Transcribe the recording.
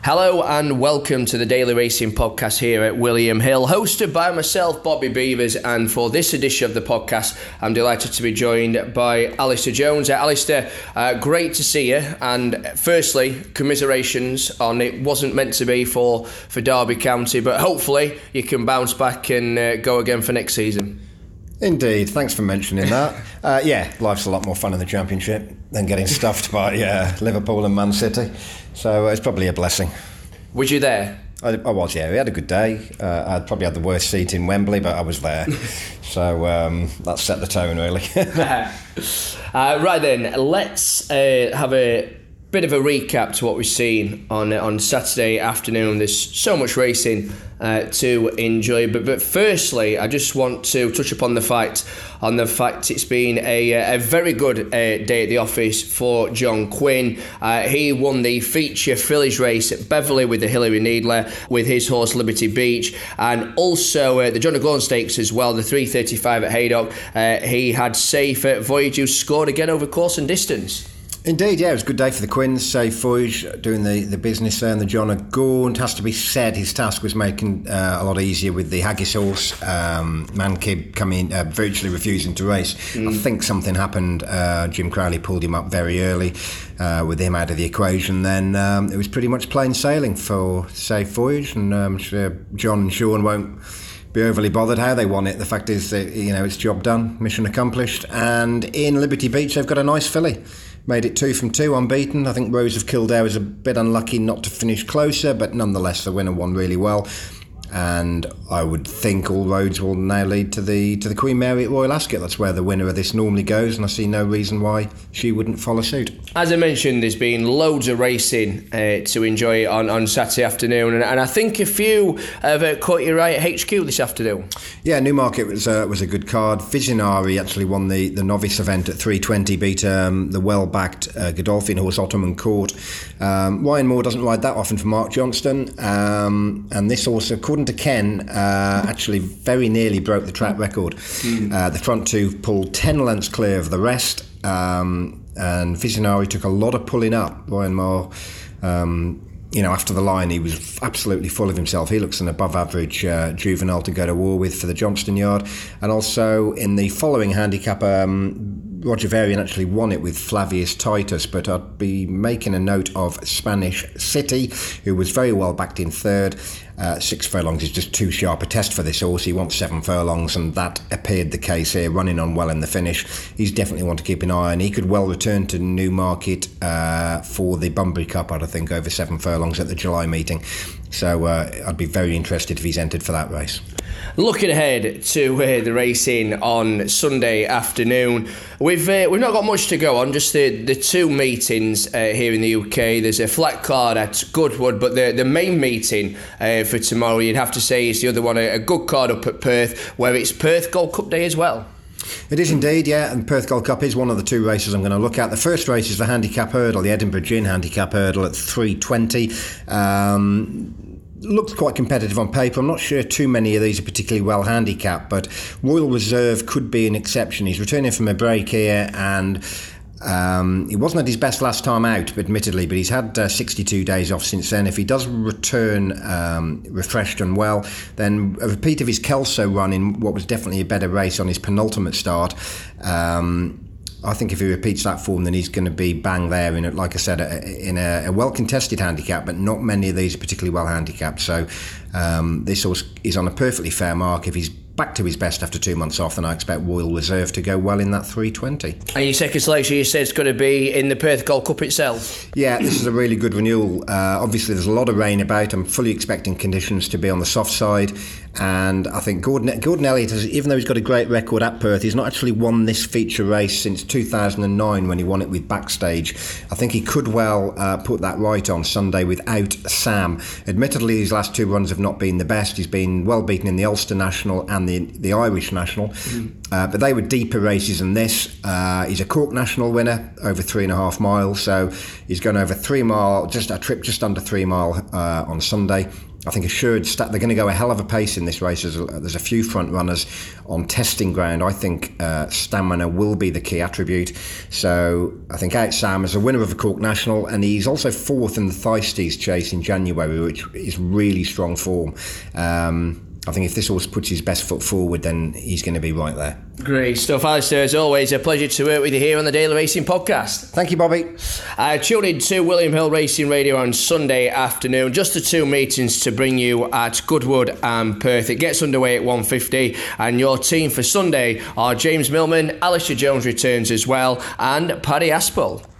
Hello and welcome to the Daily Racing Podcast here at William Hill, hosted by myself, Bobby Beavers, and for this edition of the podcast, I'm delighted to be joined by Alistair Jones. Alistair, great to see you, and firstly, commiserations on it wasn't meant to be for Derby County, but hopefully you can bounce back and go again for next season. Indeed, thanks for mentioning that. Life's a lot more fun in the Championship than getting stuffed by Liverpool and Man City, so it's probably a blessing. Was you there? I was, yeah. We had a good day. I probably had the worst seat in Wembley, but I was there. So that set the tone, really. Right then, let's have a bit of a recap to what we've seen on Saturday afternoon. There's so much racing to enjoy, but firstly, I just want to touch upon the fact it's been a very good day at the office for John Quinn. He won the feature fillies race at Beverley with the Hilary Needler with his horse Liberty Beach, and also the John O'Gorn Stakes as well, the 3:35 at Haydock. He had Safe Voyage, who scored again over course and distance. Indeed, yeah, it was a good day for the Quinns. Safe Voyage doing the business there, and the John O'Gorn. It has to be said, his task was making a lot easier with the Haggis horse. Mankib coming virtually refusing to race. I think something happened. Jim Crowley pulled him up very early with him out of the equation. Then it was pretty much plain sailing for Safe Voyage, and I'm sure John and Sean won't be overly bothered how they won it. The fact is that, it's job done, mission accomplished. And in Liberty Beach, they've got a nice filly. Made it 2 from 2, unbeaten. I think Rose of Kildare was a bit unlucky not to finish closer, but nonetheless the winner won really well. And I would think all roads will now lead to the Queen Mary at Royal Ascot. That's where the winner of this normally goes, and I see no reason why she wouldn't follow suit. As I mentioned, there's been loads of racing to enjoy on Saturday afternoon, and I think a few have caught your eye at HQ this afternoon. Yeah, Newmarket was a good card. Visionary actually won the novice event at 3:20, beat the well-backed Godolphin horse Ottoman Court. Ryan Moore doesn't ride that often for Mark Johnston, and this horse, according to Ken, actually very nearly broke the track record. The front two pulled 10 lengths clear of the rest, and Visionary took a lot of pulling up. Ryan Moore, after the line, he was absolutely full of himself. He looks an above-average juvenile to go to war with for the Johnston Yard. And also in the following handicap, Roger Varian actually won it with Flavius Titus, but I'd be making a note of Spanish City, who was very well backed in third. 6 furlongs is just too sharp a test for this horse. He wants 7 furlongs, and that appeared the case here, running on well in the finish. He's definitely one to keep an eye on. He could well return to Newmarket for the Bunbury Cup, I think, over 7 furlongs at the July meeting. So I'd be very interested if he's entered for that race. Looking ahead to the racing on Sunday afternoon, we've not got much to go on, just the 2 meetings here in the UK. There's a flat card at Goodwood, but the main meeting for tomorrow, you'd have to say, is the other one, a good card up at Perth, where it's Perth Gold Cup Day as well. It is indeed, yeah, and Perth Gold Cup is one of the 2 races I'm going to look at. The first race is the handicap hurdle, the Edinburgh Gin handicap hurdle at 3:20. Looks quite competitive on paper. I'm not sure too many of these are particularly well handicapped, but Royal Reserve could be an exception. He's returning from a break here, and he wasn't at his best last time out, admittedly, but he's had 62 days off since then. If he does return refreshed and well, then a repeat of his Kelso run in what was definitely a better race on his penultimate start. I think if he repeats that form, then he's going to be bang there in, like I said, in a well-contested handicap, but not many of these are particularly well handicapped. So this horse is on a perfectly fair mark. If he's back to his best after 2 months off, then I expect Royal Reserve to go well in that 3:20. And your second selection, you said it's going to be in the Perth Gold Cup itself? Yeah, this is a really good renewal. Obviously, there's a lot of rain about. I'm fully expecting conditions to be on the soft side. And I think Gordon Elliott, even though he's got a great record at Perth, he's not actually won this feature race since 2009 when he won it with Backstage. I think he could well put that right on Sunday without Sam. Admittedly, his last 2 runs have not been the best. He's been well beaten in the Ulster National and the Irish National. But they were deeper races than this. He's a Cork National winner over 3.5 miles. So he's going over 3 mile, just a trip just under 3 mile on Sunday. I think assured they're going to go a hell of a pace in this race. There's a few front runners on testing ground. I think stamina will be the key attribute. So I think Out Sam is a winner of the Cork National, and he's also fourth in the Thistes Chase in January, which is really strong form. I think if this horse puts his best foot forward, then he's going to be right there. Great stuff, Alistair. As always, a pleasure to work with you here on the Daily Racing Podcast. Thank you, Bobby. Tune in to William Hill Racing Radio on Sunday afternoon. Just the two meetings to bring you at Goodwood and Perth. It gets underway at 1:50, and your team for Sunday are James Millman, Alistair Jones returns as well, and Paddy Aspel.